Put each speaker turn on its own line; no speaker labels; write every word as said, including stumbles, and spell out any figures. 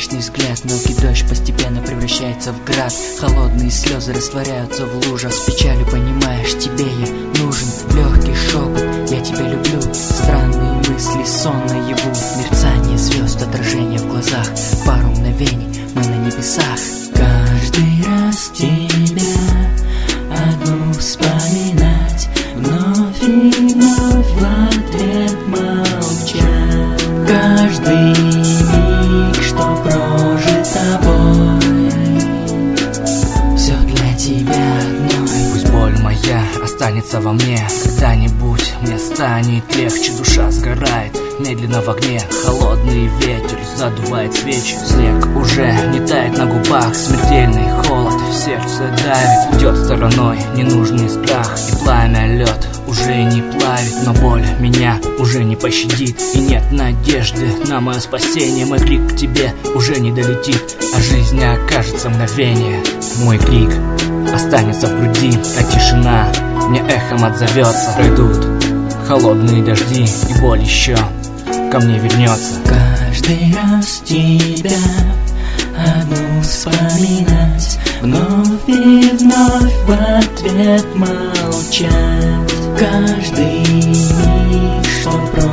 встречный взгляд, мелкий дождь постепенно превращается в град. Холодные слезы растворяются в лужах. С печалью понимаешь, тебе я нужен. Легкий шепот, я тебя люблю. Странные мысли, сон наяву. Мерцание звезд, отражение в глазах. Пару мгновений, мы на небесах. Каждый раз тебя одну вспоминать, вновь и вновь в ответ молчать. Каждый миг, что прожит тобой, все для тебя одной.
Пусть боль моя останется во мне, когда-нибудь мне станет легче. Душа сгорает медленно в огне, холодный ветер задувает свечи. Снег уже не тает на губах, смертельный холод в сердце давит. Идет стороной ненужный страх, и пламя лед уже не плавит. Но боль меня уже не пощадит, и нет надежды на мое спасение. Мой крик к тебе уже не долетит, а жизнь окажется мгновение. Мой крик останется в груди, а тишина мне эхом отзовется. Пройдут холодные дожди, и боль еще ко мне вернется.
Каждый раз тебя одну вспоминать, вновь и вновь в ответ молчать. Каждый миг, что прожит